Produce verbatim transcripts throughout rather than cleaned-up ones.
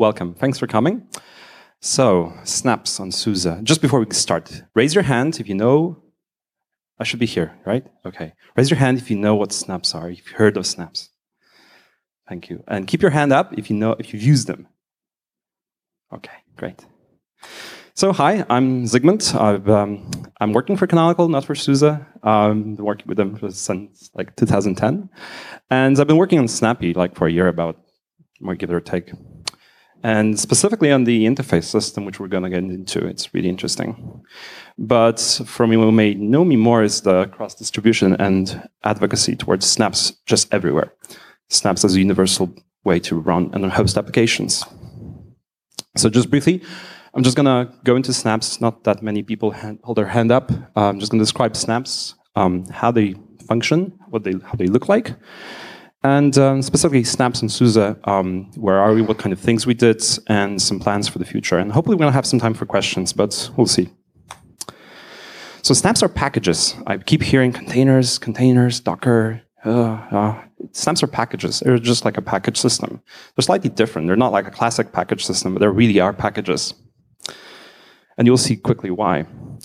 welcome. Thanks for coming. So, snaps on SUSE. Just before we start, raise your hand if you know. I should be here, right? Okay. Raise your hand if you know what snaps are, if you've heard of snaps. Thank you. And keep your hand up if you know if you've used them. Okay, great. So, hi, I'm Zygmunt. I've, um, I'm working for Canonical, not for SUSE. Um, I've been working with them since like two thousand ten. And I've been working on Snappy like for a year about, more give it or take. And specifically on the interface system, which we're going to get into. It's really interesting. But for me, who may know me more is the cross-distribution and advocacy towards snaps just everywhere. Snaps as a universal way to run and host applications. So just briefly, I'm just going to go into snaps. Not that many people hand, hold their hand up. Uh, I'm just going to describe snaps, um, how they function, what they, how they look like. And um, specifically snaps and SUSE, um, where are we, what kind of things we did, and some plans for the future. And hopefully we're going to have some time for questions, but we'll see. So snaps are packages. I keep hearing containers, containers, Docker. Uh, uh, snaps are packages. They're just like a package system. They're slightly different. They're not like a classic package system, but they really are packages. And you'll see quickly why.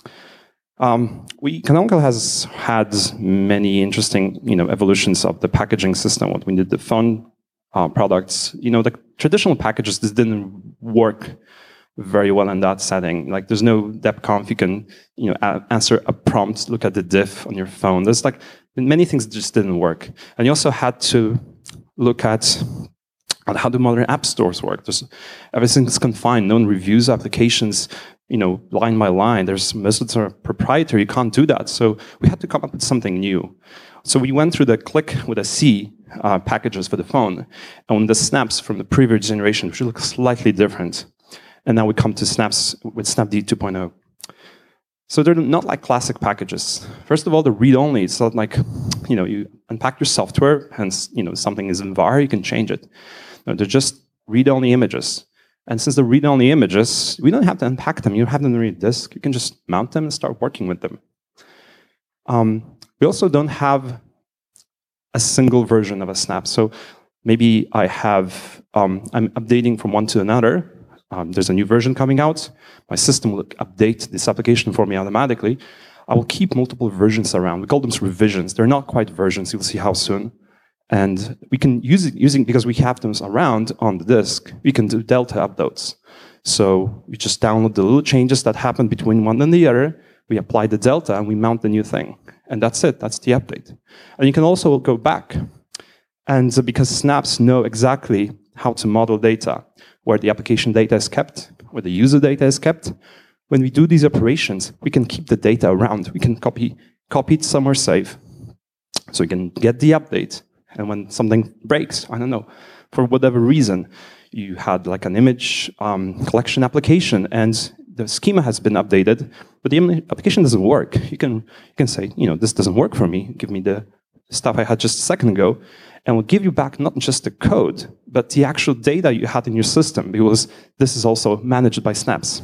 Um, we, Canonical has had many interesting, you know, evolutions of the packaging system. What we did, the phone uh, products, you know, the traditional packages just didn't work very well in that setting. Like, there's no depconf. You can, you know, a answer a prompt, look at the diff on your phone. There's like many things just didn't work. And you also had to look at how do modern app stores work. There's, everything's confined. No one reviews applications, you know, line by line. There's most of them are proprietary. You can't do that. So we had to come up with something new. So we went through the click with a C uh, packages for the phone, and the snaps from the previous generation, which look slightly different. And now we come to snaps with Snapd two point oh. So they're not like classic packages. First of all, they're read-only. It's not like, you know, you unpack your software, and, you know, something is in var, you can change it. No, they're just read-only images. And since they're read-only images, we don't have to unpack them. You don't have them on your disk. You can just mount them and start working with them. Um, we also don't have a single version of a snap. So maybe I have, um, I'm updating from one to another. Um, there's a new version coming out. My system will update this application for me automatically. I will keep multiple versions around. We call them revisions. They're not quite versions. You'll see how soon. And we can use it using, because we have them around on the disk, we can do delta updates. So we just download the little changes that happen between one and the other, we apply the delta, and we mount the new thing. And that's it, that's the update. And you can also go back. And because snaps know exactly how to model data, where the application data is kept, where the user data is kept, when we do these operations, we can keep the data around. We can copy, copy it somewhere safe. So we can get the update. And when something breaks, I don't know, for whatever reason, you had like an image um, collection application, and the schema has been updated, but the application doesn't work. You can you can say, you know, this doesn't work for me. Give me the stuff I had just a second ago, and we'll give you back not just the code, but the actual data you had in your system, because this is also managed by snaps.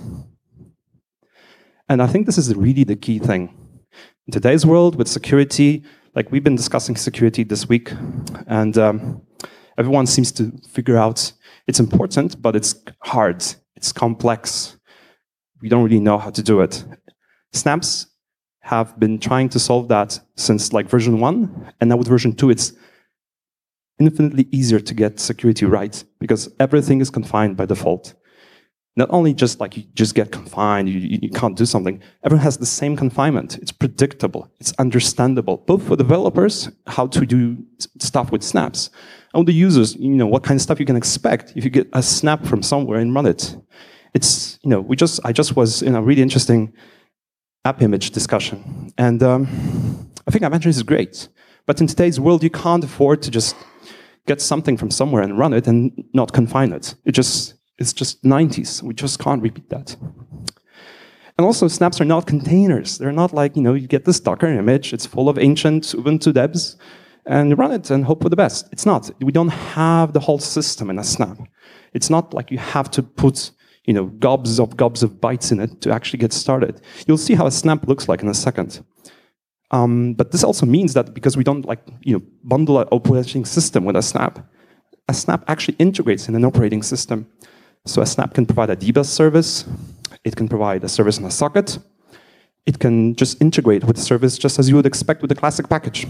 And I think this is really the key thing. In today's world, with security, like we've been discussing security this week, and um, everyone seems to figure out it's important, but it's hard, it's complex. We don't really know how to do it. Snaps have been trying to solve that since like version one, and now with version two, it's infinitely easier to get security right, because everything is confined by default. Not only just like you just get confined, you, you can't do something. Everyone has the same confinement. It's predictable. It's understandable, both for developers, how to do stuff with snaps, and the users, you know, what kind of stuff you can expect if you get a snap from somewhere and run it. It's, you know, we just, I just was in a really interesting app image discussion, and um, I think app imagery is great. But in today's world, you can't afford to just get something from somewhere and run it and not confine it. It just It's just nineties. We just can't repeat that. And also, snaps are not containers. They're not like, you know, you get this Docker image, it's full of ancient Ubuntu debs, and you run it and hope for the best. It's not. We don't have the whole system in a snap. It's not like you have to put, you know, gobs of gobs of bytes in it to actually get started. You'll see how a snap looks like in a second. Um, but this also means that because we don't, like, you know, bundle an operating system with a snap, a snap actually integrates in an operating system. So a snap can provide a dbus service. It can provide a service on a socket. It can just integrate with the service just as you would expect with a classic package.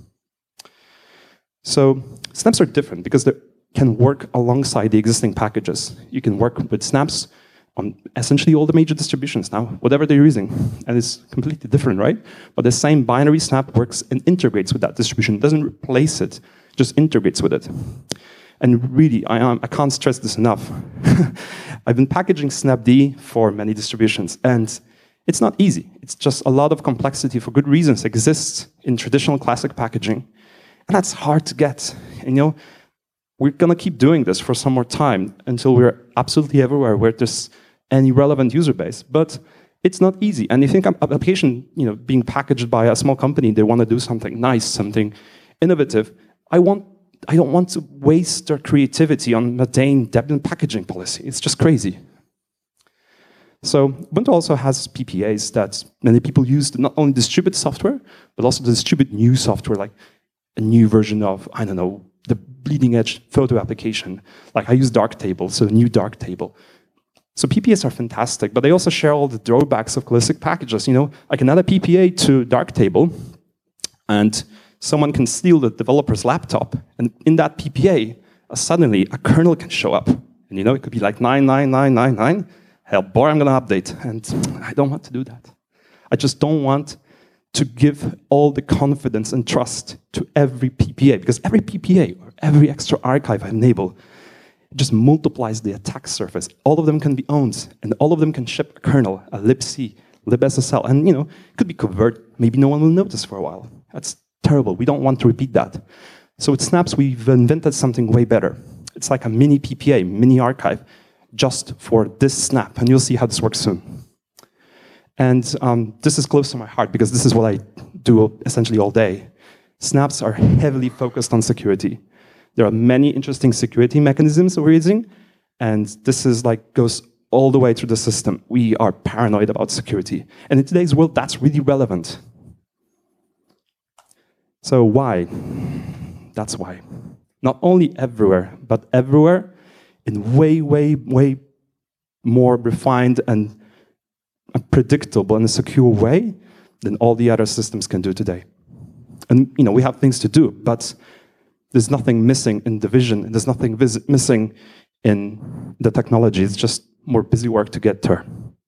So snaps are different because they can work alongside the existing packages. You can work with snaps on essentially all the major distributions now, whatever they're using. And it's completely different, right? But the same binary snap works and integrates with that distribution. It doesn't replace it, just integrates with it. And really, I, um, I can't stress this enough. I've been packaging snapd for many distributions, and it's not easy. It's just a lot of complexity for good reasons exists in traditional classic packaging. And that's hard to get. And, you know, we're going to keep doing this for some more time until we're absolutely everywhere where there's any relevant user base. But it's not easy. And you think an application, you know, being packaged by a small company, they want to do something nice, something innovative. I want, I don't want to waste their creativity on mundane Debian packaging policy. It's just crazy. So Ubuntu also has P P As that many people use to not only distribute software, but also to distribute new software, like a new version of, I don't know, the bleeding edge photo application. Like I use Darktable, so a new Darktable. So P P As are fantastic, but they also share all the drawbacks of classic packages. You know, I can add a P P A to Darktable, and someone can steal the developer's laptop, and in that P P A, uh, suddenly a kernel can show up. And you know, it could be like nine nine nine nine nine. Hell, boy, I'm gonna update. And I don't want to do that. I just don't want to give all the confidence and trust to every P P A, because every P P A or every extra archive I enable just multiplies the attack surface. All of them can be owned, and all of them can ship a kernel, a libc, libssl, and you know, it could be covert. Maybe no one will notice for a while. That's terrible. We don't want to repeat that. So with Snaps, we've invented something way better. It's like a mini P P A, mini archive, just for this snap, and you'll see how this works soon. And um, this is close to my heart because this is what I do essentially all day. Snaps are heavily focused on security. There are many interesting security mechanisms that we're using, and this is like goes all the way through the system. We are paranoid about security. And in today's world, that's really relevant. So why? That's why. Not only everywhere, but everywhere in way, way, way more refined and a predictable and a secure way than all the other systems can do today. And you know, we have things to do, but there's nothing missing in the vision, there's nothing missing in the technology. It's just more busy work to get there.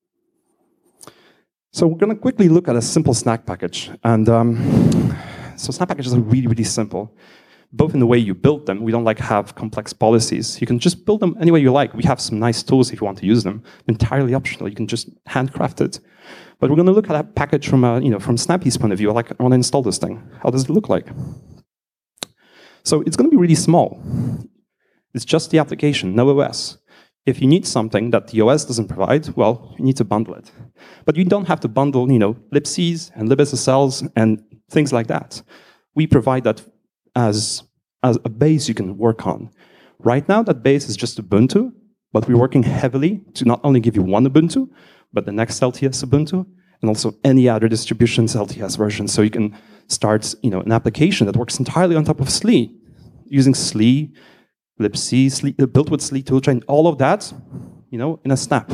So we're going to quickly look at a simple snack package. And um, so snack packages are really, really simple, both in the way you build them. We don't like have complex policies. You can just build them any way you like. We have some nice tools if you want to use them. Entirely optional. You can just handcraft it. But we're going to look at a package from a, you know, from Snappy's point of view. Like, I want to install this thing. How does it look like? So it's going to be really small. It's just the application, no O S. If you need something that the O S doesn't provide, well, you need to bundle it. But you don't have to bundle, you know, libcs and libssls and things like that. We provide that as, as a base you can work on. Right now, that base is just Ubuntu, but we're working heavily to not only give you one Ubuntu, but the next L T S Ubuntu, and also any other distribution's L T S version. So you can start, you know, an application that works entirely on top of S L E, using S L E, libc, S L E, built with S L E toolchain, all of that, you know, in a snap.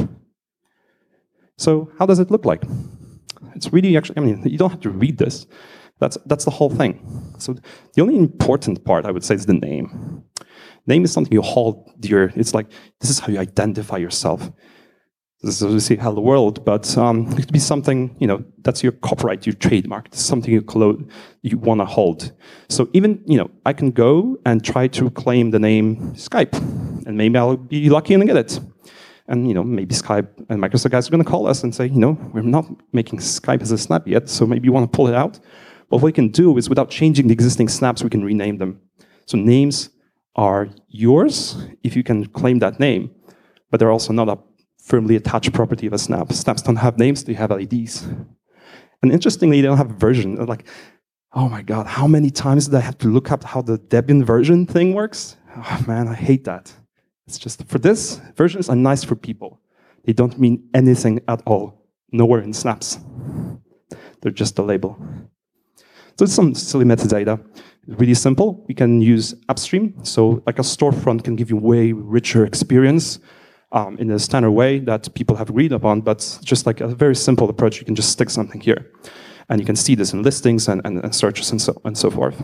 So how does it look like? It's really actually, I mean, you don't have to read this. That's, that's the whole thing. So the only important part, I would say, is the name. Name is something you hold dear. It's like, this is how you identify yourself. This is obviously hello world, but um, it could be something, you know, that's your copyright, your trademark. It's something you, you want to hold. So even, you know, I can go and try to claim the name Skype, and maybe I'll be lucky and get it. And, you know, maybe Skype and Microsoft guys are going to call us and say, you know, we're not making Skype as a snap yet, so maybe you want to pull it out. But what we can do is, without changing the existing snaps, we can rename them. So names are yours if you can claim that name, but they're also not a firmly attached property of a snap. Snaps don't have names, they have I Ds. And interestingly, they don't have a version. Like, oh my God, how many times did I have to look up how the Debian version thing works? Oh man, I hate that. It's just, for this, versions are nice for people. They don't mean anything at all. Nowhere in snaps. They're just a label. So it's some silly metadata. Really simple. We can use upstream. So like a storefront can give you way richer experience. um, in a standard way that people have agreed upon, but just like a very simple approach, you can just stick something here. And you can see this in listings and, and, and searches and so, and so forth.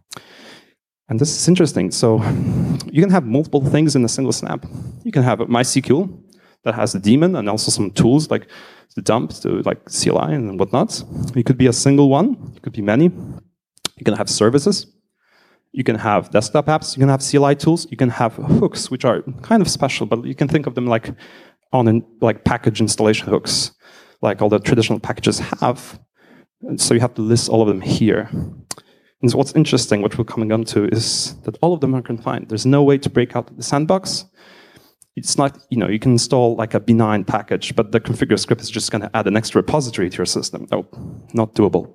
And this is interesting. So you can have multiple things in a single snap. You can have a MySQL that has a daemon and also some tools like the dump, to like C L I and whatnot. It could be a single one. It could be many. You can have services. You can have desktop apps. You can have C L I tools. You can have hooks, which are kind of special, but you can think of them like on an, like package installation hooks, like all the traditional packages have. And so you have to list all of them here. And so what's interesting, what we're coming on to, is that all of them are confined. There's no way to break out the sandbox. It's not, you know, you can install like a benign package, but the configure script is just going to add an extra repository to your system. No, not doable.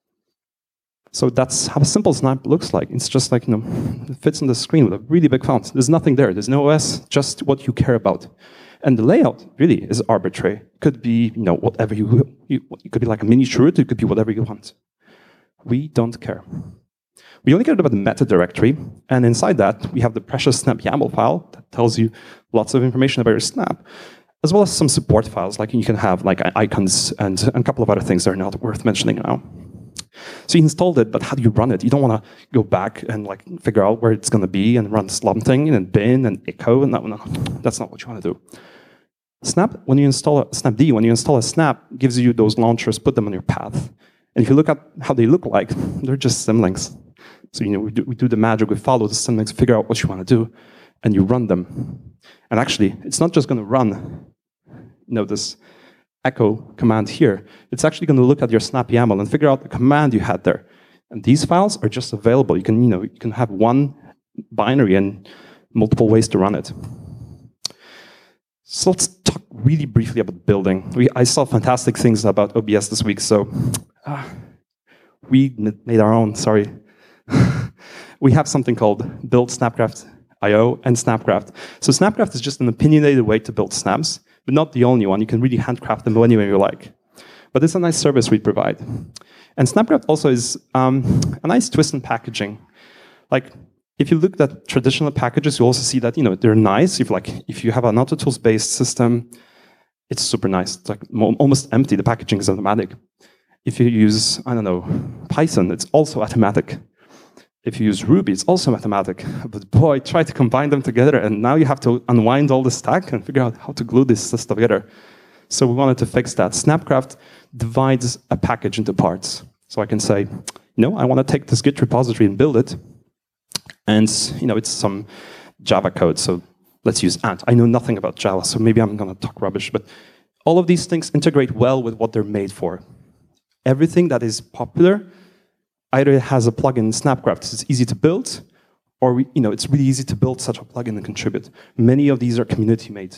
So that's how a simple snap looks like. It's just like, you know, it fits on the screen with a really big font. There's nothing there. There's no O S, just what you care about. And the layout really is arbitrary. It could be, you know, whatever you, you, it could be like a mini chroot, it could be whatever you want. We don't care. We only care about the meta directory, and inside that, we have the precious snap YAML file that tells you lots of information about your snap, as well as some support files, like you can have like icons and, and a couple of other things that are not worth mentioning now. So you installed it, but how do you run it? You don't want to go back and like figure out where it's going to be and run something and bin and echo, and that, no, that's not what you want to do. Snap, when you install a Snapd, when you install a snap, gives you those launchers, put them on your path. And if you look at how they look like, they're just symlinks. So you know we do, we do the magic, we follow the symlinks, figure out what you want to do, and you run them. And actually, it's not just going to run, you know, this echo command here. It's actually going to look at your snap YAML and figure out the command you had there. And these files are just available. You can, you know, you can have one binary and multiple ways to run it. So let's talk really briefly about building. We, I saw fantastic things about O B S this week, so uh, we made our own, sorry. We have something called Build Snapcraft dot I O and Snapcraft. So Snapcraft is just an opinionated way to build snaps, but not the only one. You can really handcraft them any way you like. But it's a nice service we provide. And Snapcraft also is um, a nice twist in packaging. Like, if you look at traditional packages, you also see that, you know, they're nice. If like if you have an AutoTools-based system, it's super nice. It's like almost empty. The packaging is automatic. If you use, I don't know, Python, it's also automatic. If you use Ruby, it's also automatic. But boy, try to combine them together, and now you have to unwind all the stack and figure out how to glue this stuff together. So we wanted to fix that. Snapcraft divides a package into parts. So I can say, you know, I want to take this Git repository and build it. And you know, it's some Java code, so let's use Ant. I know nothing about Java, so maybe I'm going to talk rubbish, but all of these things integrate well with what they're made for. Everything that is popular either it has a plugin in Snapcraft, it's easy to build, or we, you know, it's really easy to build such a plugin and contribute. Many of these are community-made.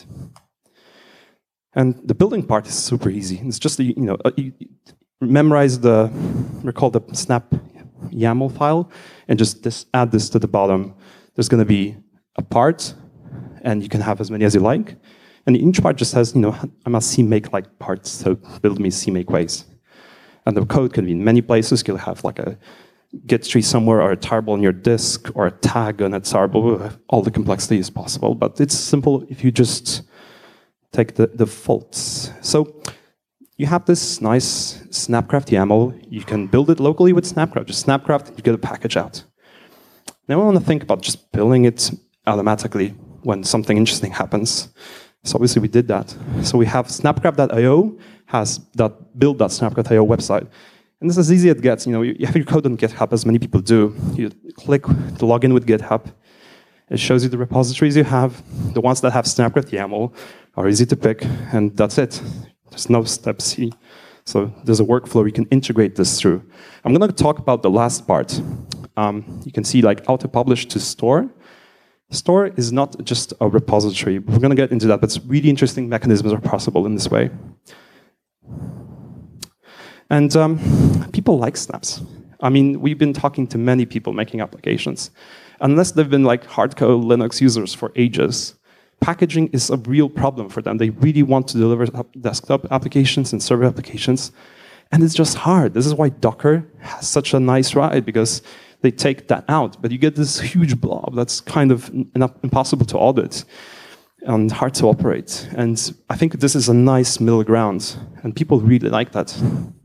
And the building part is super easy. It's just, you know, you memorize the, recall the snap YAML file, and just this, add this to the bottom. There's going to be a part, and you can have as many as you like. And each part just says, you know, I'm a CMake-like part, so build me CMake ways. And the code can be in many places. You'll have like a Git tree somewhere, or a tarball on your disk, or a tag on a tarball. All the complexity is possible, but it's simple if you just take the defaults. So you have this nice Snapcraft YAML. You can build it locally with Snapcraft. Just Snapcraft, you get a package out. Now I want to think about just building it automatically when something interesting happens. So obviously we did that. So we have Snapcraft dot I O has that build dot snapcraft dot I O website. And this is as easy as it gets. You know, you have your code on GitHub, as many people do. You click to log in with GitHub. It shows you the repositories you have. The ones that have Snapcraft YAML are easy to pick, and that's it. There's no step C. So there's a workflow you can integrate this through. I'm going to talk about the last part. Um, you can see like auto-publish to store. Store is not just a repository. We're going to get into that, but it's really interesting mechanisms are possible in this way. And um, people like snaps. I mean, we've been talking to many people making applications. Unless they've been like hardcore Linux users for ages, packaging is a real problem for them. They really want to deliver desktop applications and server applications, and it's just hard. This is why Docker has such a nice ride, because they take that out, but you get this huge blob that's kind of impossible to audit. and hard to operate. And I think this is a nice middle ground, and people really like that.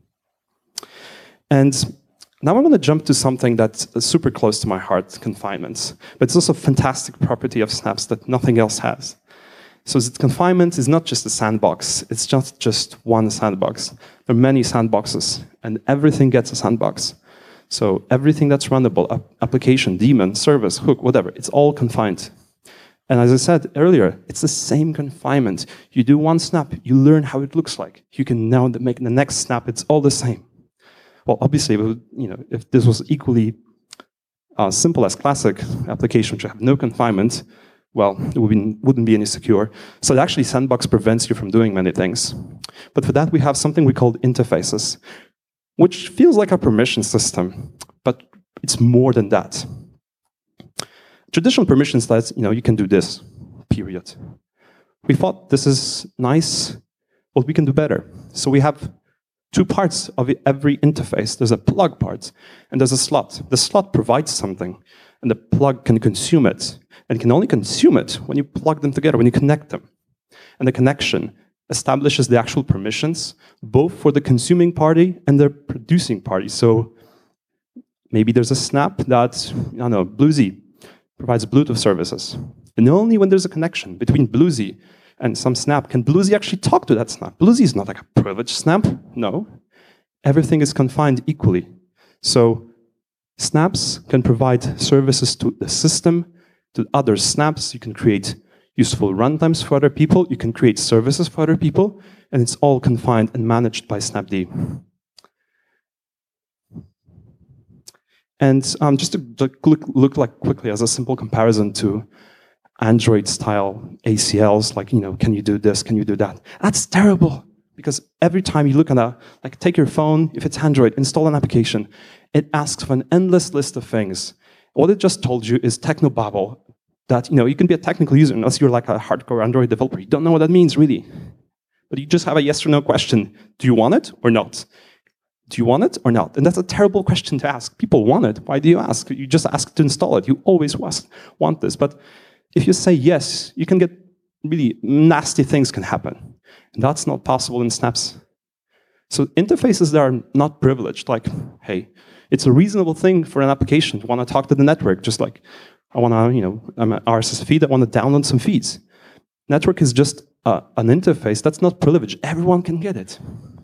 And now I want to jump to something that's super close to my heart, confinement. But it's also a fantastic property of Snaps that nothing else has. So confinement is not just a sandbox. It's just, just one sandbox. There are many sandboxes, and everything gets a sandbox. So everything that's runnable, application, daemon, service, hook, whatever, it's all confined. And as I said earlier, it's the same confinement. You do one snap, you learn how it looks like. You can now make the next snap, it's all the same. Well, obviously, you know, if this was equally uh, simple as classic application, which have no confinement, well, it would be, wouldn't be any secure. So it actually, Sandbox prevents you from doing many things. But for that, we have something we call interfaces, which feels like a permission system, but it's more than that. Traditional permissions that, you know, you can do this, period. We thought this is nice, but we can do better. So we have two parts of every interface. There's a plug part, and there's a slot. The slot provides something, and the plug can consume it. And can only consume it when you plug them together, when you connect them. And the connection establishes the actual permissions, both for the consuming party and the producing party. So maybe there's a snap that, I don't know, Bluesy provides Bluetooth services. And only when there's a connection between Bluesy and some snap can Bluesy actually talk to that snap. Bluesy is not like a privileged snap. No. Everything is confined equally. So snaps can provide services to the system, to other snaps. You can create useful runtimes for other people. You can create services for other people. And it's all confined and managed by Snapd. And um, just to look, look like quickly as a simple comparison to Android-style A C Ls, like, you know, can you do this, can you do that? That's terrible, because every time you look at a, like, take your phone, if it's Android, install an application, it asks for an endless list of things. What it just told you is technobabble, that, you know, you can be a technical user unless you're like a hardcore Android developer. You don't know what that means, really. But you just have a yes or no question. Do you want it or not? Do you want it or not? And that's a terrible question to ask. People want it. Why do you ask? You just ask to install it. You always want this. But if you say yes, you can get really nasty things can happen. And that's not possible in Snaps. So interfaces that are not privileged, like, hey, it's a reasonable thing for an application to want to talk to the network, just like I want to, you know, I'm an R S S feed, I want to download some feeds. Network is just uh, an interface that's not privileged. Everyone can get it.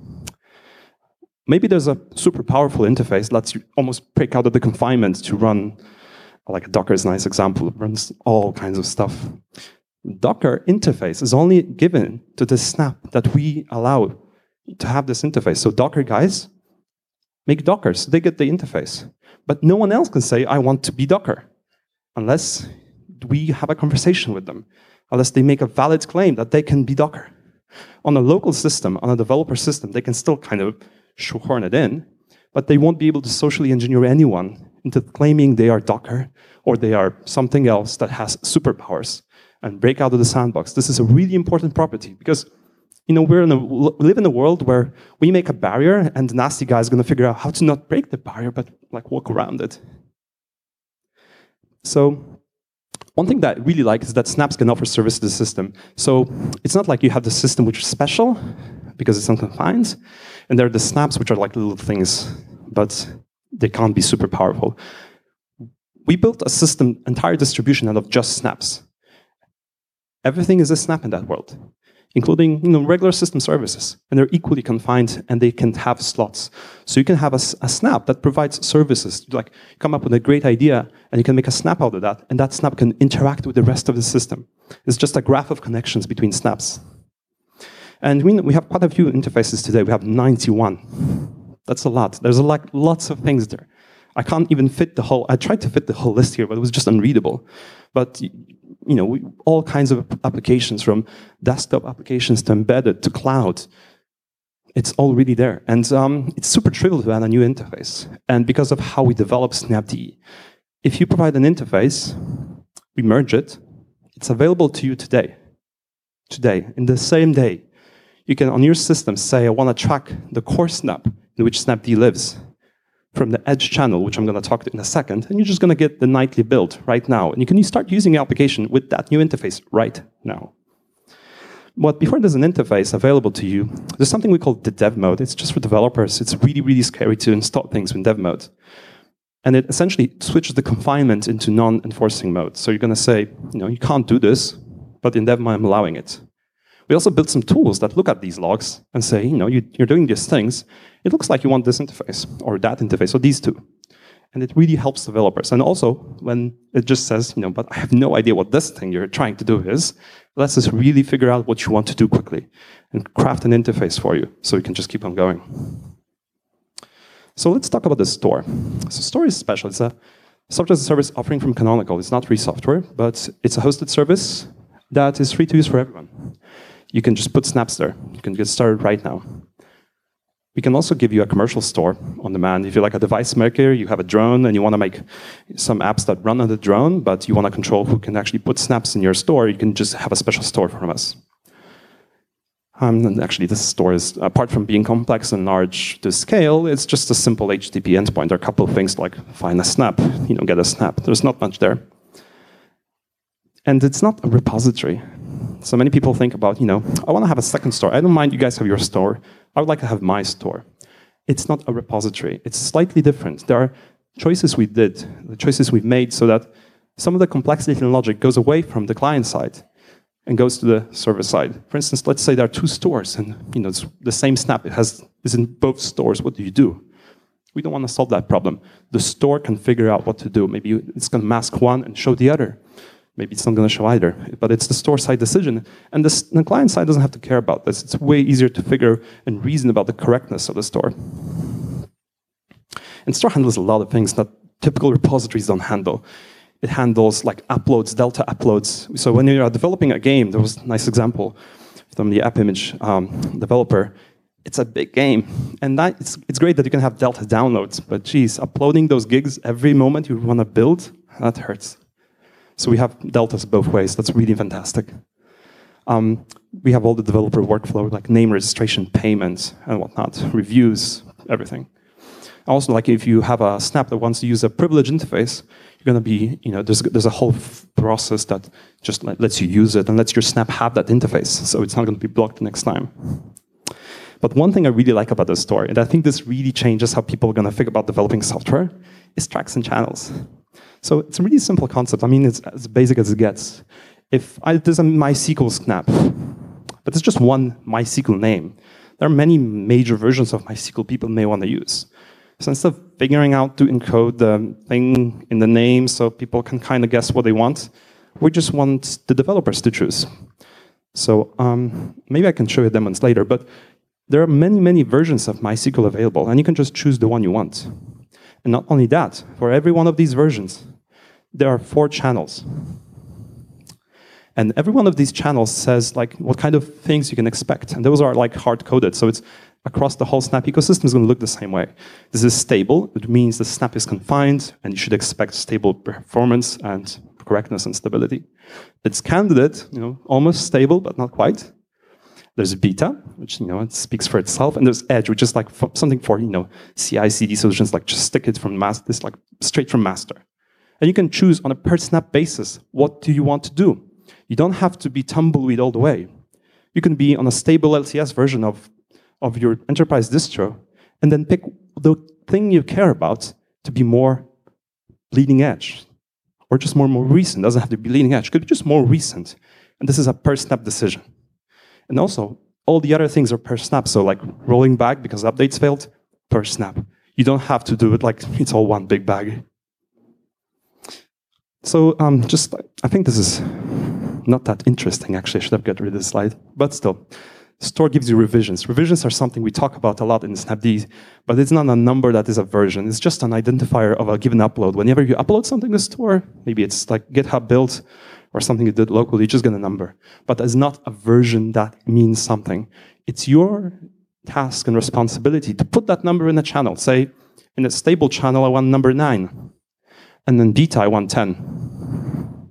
Maybe there's a super powerful interface that lets you almost break out of the confinement to run, like Docker is a nice example, it runs all kinds of stuff. Docker interface is only given to the snap that we allow to have this interface. So Docker guys make Dockers, they get the interface. But no one else can say, I want to be Docker, unless we have a conversation with them, unless they make a valid claim that they can be Docker. On a local system, on a developer system, they can still kind of shoehorn it in, but they won't be able to socially engineer anyone into claiming they are Docker or they are something else that has superpowers and break out of the sandbox. This is a really important property because, you know, we're in a, we live in a world where we make a barrier and the nasty guy is going to figure out how to not break the barrier, but like walk around it. So one thing that I really like is that Snaps can offer service to the system. So it's not like you have the system which is special because it's unconfined, and there are the snaps which are like little things, but they can't be super powerful. We built a system, entire distribution out of just snaps. Everything is a snap in that world, including, you know, regular system services, and they're equally confined, and they can have slots. So you can have a, a snap that provides services. Like, come up with a great idea, and you can make a snap out of that, and that snap can interact with the rest of the system. It's just a graph of connections between snaps. And we, we have quite a few interfaces today. We have ninety-one. That's a lot. There's a lot, lots of things there. I can't even fit the whole, I tried to fit the whole list here, but it was just unreadable. But, you know, we, all kinds of applications, from desktop applications to embedded to cloud. It's all really there. And um, it's super trivial to add a new interface. And because of how we develop Snapd, if you provide an interface, we merge it, it's available to you today. Today, in the same day. You can, on your system, say, I want to track the core snap in which Snapd lives from the edge channel, which I'm going to talk to in a second, and you're just going to get the nightly build right now. And you can start using the application with that new interface right now. But before there's an interface available to you, there's something we call the dev mode. It's just for developers. It's really, really scary to install things in dev mode. And it essentially switches the confinement into non-enforcing mode. So you're going to say, you know, you can't do this, but in dev mode I'm allowing it. We also built some tools that look at these logs and say, you know, you, you're doing these things. It looks like you want this interface or that interface or these two. And it really helps developers. And also, when it just says, you know, but I have no idea what this thing you're trying to do is, let's just really figure out what you want to do quickly and craft an interface for you so you can just keep on going. So let's talk about the store. So store is special. It's a software as a service offering from Canonical. It's not free software, but it's a hosted service that is free to use for everyone. You can just put snaps there. You can get started right now. We can also give you a commercial store on demand. If you're like a device maker, you have a drone, and you want to make some apps that run on the drone, but you want to control who can actually put snaps in your store, you can just have a special store from us. Um, and actually, this store is, apart from being complex and large to scale, it's just a simple H T T P endpoint. There are a couple of things like find a snap, you know, get a snap. There's not much there. And it's not a repository. So many people think about, you know, I want to have a second store. I don't mind you guys have your store. I would like to have my store. It's not a repository. It's slightly different. There are choices we did, the choices we've made so that some of the complexity and logic goes away from the client side and goes to the server side. For instance, let's say there are two stores and, you know, it's the same snap. It has, is in both stores. What do you do? We don't want to solve that problem. The store can figure out what to do. Maybe it's going to mask one and show the other. Maybe it's not going to show either, but it's the store-side decision. And this, the client side doesn't have to care about this. It's way easier to figure and reason about the correctness of the store. And store handles a lot of things that typical repositories don't handle. It handles like uploads, delta uploads. So when you're developing a game, there was a nice example from the AppImage um, developer. It's a big game. And that, it's, it's great that you can have delta downloads, but geez, uploading those gigs every moment you want to build, that hurts. So we have deltas both ways. That's really fantastic. Um, we have all the developer workflow, like name registration, payments, and whatnot, reviews, everything. Also, like if you have a snap that wants to use a privilege interface, you're going to be, you know, there's, there's a whole process that just lets you use it and lets your snap have that interface. So it's not going to be blocked the next time. But one thing I really like about this store, and I think this really changes how people are going to think about developing software, is tracks and channels. So it's a really simple concept. I mean, it's as basic as it gets. If I, there's a MySQL snap, but it's just one MySQL name, there are many major versions of MySQL people may want to use. So instead of figuring out to encode the thing in the name so people can kind of guess what they want, we just want the developers to choose. So um, maybe I can show you demos later, but there are many, many versions of MySQL available, and you can just choose the one you want. And not only that, for every one of these versions, there are four channels. And every one of these channels says like what kind of things you can expect. And those are like hard-coded, so it's across the whole Snap ecosystem is going to look the same way. This is stable. It means the Snap is confined, and you should expect stable performance and correctness and stability. It's candidate, you know, almost stable, but not quite. There's beta, which, you know, it speaks for itself, and there's edge, which is like something for, you know, C I C D solutions, like just stick it from master, this like straight from master. And you can choose on a per snap basis, what do you want to do? You don't have to be tumbleweed all the way. You can be on a stable L T S version of, of your enterprise distro, and then pick the thing you care about to be more bleeding edge, or just more, more recent. It doesn't have to be bleeding edge, it could be just more recent. And this is a per snap decision. And also, all the other things are per snap. So like rolling back because updates failed, per snap. You don't have to do it like it's all one big bag. So um, just, I think this is not that interesting, actually. I should have got rid of this slide. But still, store gives you revisions. Revisions are something we talk about a lot in Snapd, but it's not a number that is a version. It's just an identifier of a given upload. Whenever you upload something to store, maybe it's like GitHub build, or something you did locally, you just get a number. But it's not a version that means something. It's your task and responsibility to put that number in a channel. Say, in a stable channel, I want number nine. And then beta, I want ten.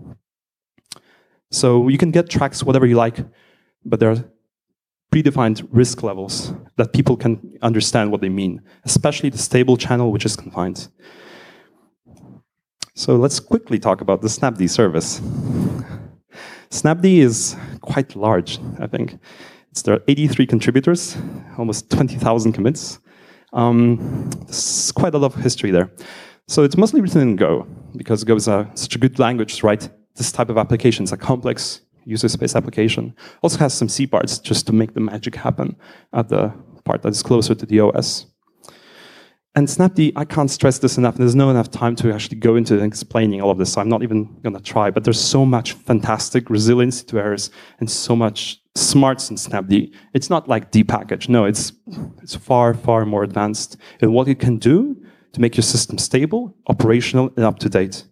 So you can get tracks whatever you like, but there are predefined risk levels that people can understand what they mean, especially the stable channel, which is confined. So let's quickly talk about the Snapd service. Snapd is quite large, I think. It's, there are eighty-three contributors, almost twenty thousand commits. Um, there's quite a lot of history there. So it's mostly written in Go, because Go is a, such a good language to write this type of applications, a complex user space application. Also has some C parts just to make the magic happen at the part that is closer to the O S. And Snapd, I can't stress this enough. There's no enough time to actually go into explaining all of this, so I'm not even going to try. But there's so much fantastic resiliency to errors and so much smarts in Snapd. It's not like depackage. No, it's, it's far, far more advanced in what it can do to make your system stable, operational, and up-to-date.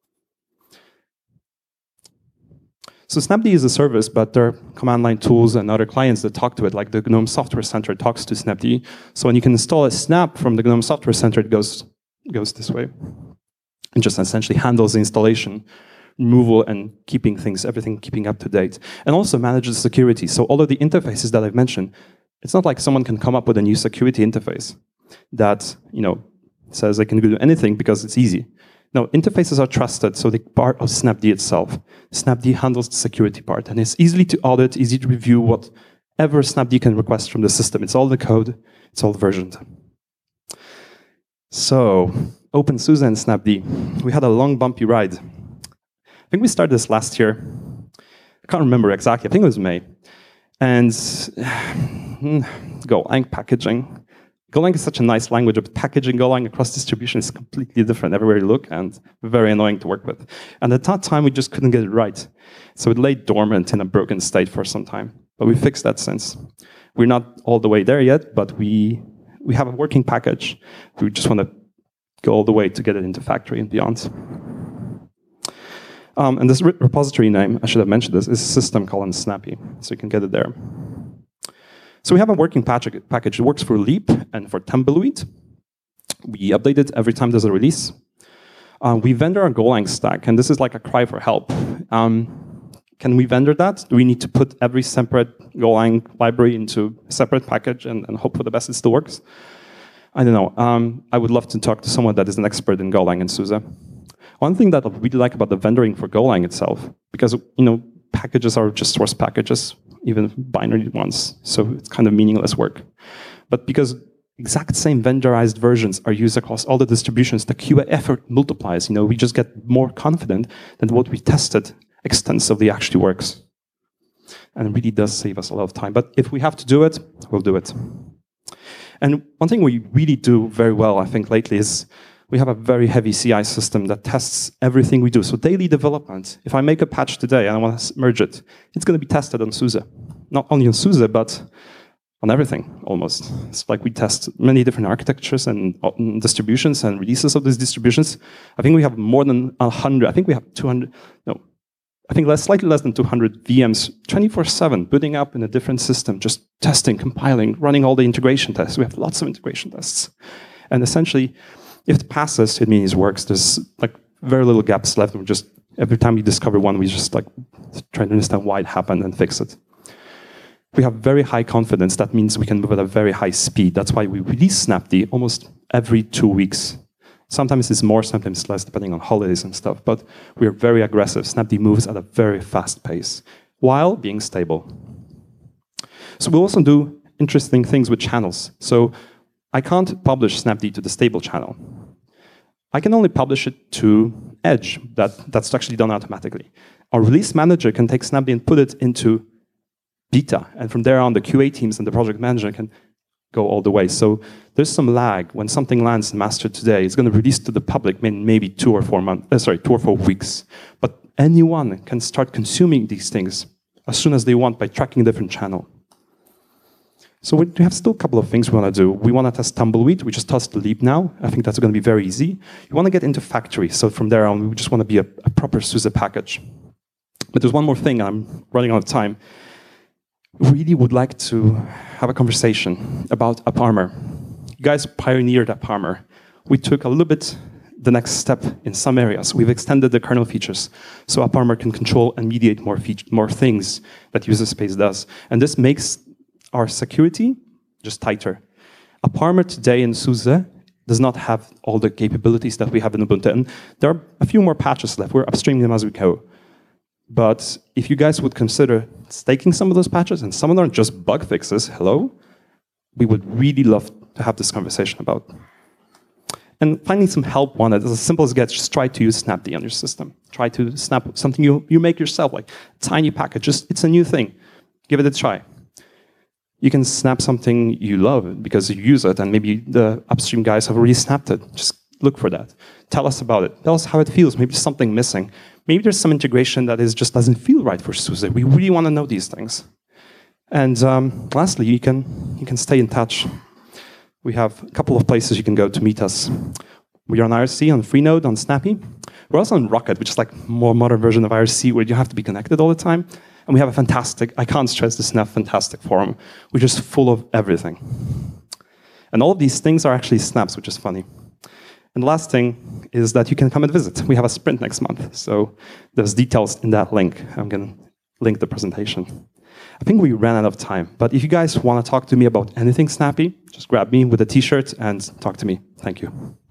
So Snapd is a service, but there are command line tools and other clients that talk to it, like the GNOME Software Center talks to Snapd. So when you can install a snap from the GNOME Software Center, it goes, goes this way. And just essentially handles the installation, removal, and keeping things, everything keeping up to date. And also manages security. So all of the interfaces that I've mentioned, it's not like someone can come up with a new security interface that, you know, says I can do anything because it's easy. No, interfaces are trusted, so they're part of Snapd itself. Snapd handles the security part, and it's easy to audit, easy to review whatever Snapd can request from the system. It's all the code, it's all versioned. So, OpenSUSE and Snapd. We had a long, bumpy ride. I think we started this last year. I can't remember exactly, I think it was May. And Golang packaging. Golang is such a nice language, but packaging Golang across distribution is completely different everywhere you look and very annoying to work with. And at that time, we just couldn't get it right. So it lay dormant in a broken state for some time. But we fixed that since. We're not all the way there yet, but we, we have a working package. We just want to go all the way to get it into factory and beyond. Um, and this repository name, I should have mentioned this, is system colon snappy, so you can get it there. So we have a working package. It works for Leap and for Tumbleweed. We update it every time there's a release. Uh, we vendor our Golang stack, and this is like a cry for help. Um, can we vendor that? Do we need to put every separate Golang library into a separate package and, and hope for the best it still works? I don't know. Um, I would love to talk to someone that is an expert in Golang and SUSE. One thing that I really like about the vendoring for Golang itself, because you know packages are just source packages, even binary ones, so it's kind of meaningless work. But because exact same vendorized versions are used across all the distributions, the Q A effort multiplies. You know, we just get more confident that what we tested extensively actually works. And it really does save us a lot of time. But if we have to do it, we'll do it. And one thing we really do very well, I think, lately is we have a very heavy C I system that tests everything we do. So daily development, if I make a patch today and I want to merge it, it's going to be tested on SUSE. Not only on SUSE, but on everything, almost. It's like we test many different architectures and distributions and releases of these distributions. I think we have more than one hundred. I think we have two hundred, no, I think less, slightly less than two hundred V Ms, twenty-four seven, booting up in a different system, just testing, compiling, running all the integration tests. We have lots of integration tests. And essentially, if it passes, it means it works. There's like very little gaps left. We're just, every time we discover one, we just like try to understand why it happened and fix it. We have very high confidence. That means we can move at a very high speed. That's why we release Snapd almost every two weeks. Sometimes it's more, sometimes less, depending on holidays and stuff. But we are very aggressive. Snapd moves at a very fast pace while being stable. So we also do interesting things with channels. So I can't publish Snapd to the stable channel. I can only publish it to Edge. That, that's actually done automatically. Our release manager can take Snapd and put it into beta. And from there on, the Q A teams and the project manager can go all the way. So there's some lag. When something lands in master today, it's going to release to the public in maybe two or four months, uh, sorry, two or four weeks. But anyone can start consuming these things as soon as they want by tracking a different channel. So we have still a couple of things we want to do. We want to test Tumbleweed. We just tested Leap now. I think that's going to be very easy. You want to get into factory. So from there on, we just want to be a, a proper SUSE package. But there's one more thing. I'm running out of time. Really would like to have a conversation about AppArmor. You guys pioneered AppArmor. We took a little bit the next step in some areas. We've extended the kernel features so AppArmor can control and mediate more, feature, more things that user space does. And this makes our security just tighter. AppArmor today in SUSE does not have all the capabilities that we have in Ubuntu. And there are a few more patches left. We're upstreaming them as we go. But if you guys would consider staking some of those patches, and some of them are just bug fixes, hello, we would really love to have this conversation about. And finding some help on it is as simple as get, just try to use Snapd on your system. Try to snap something you, you make yourself, like a tiny package. Just, it's a new thing. Give it a try. You can snap something you love because you use it, and maybe the upstream guys have already snapped it. Just look for that. Tell us about it. Tell us how it feels. Maybe there's something missing. Maybe there's some integration that is just doesn't feel right for SUSE. We really want to know these things. And um, lastly, you can, you can stay in touch. We have a couple of places you can go to meet us. We are on I R C, on Freenode, on Snappy. We're also on Rocket, which is like a more modern version of I R C where you have to be connected all the time. And we have a fantastic, I can't stress this enough, fantastic forum, which is full of everything. And all of these things are actually snaps, which is funny. And the last thing is that you can come and visit. We have a sprint next month, so there's details in that link. I'm going to link the presentation. I think we ran out of time, but if you guys want to talk to me about anything Snappy, just grab me with a t-shirt and talk to me. Thank you.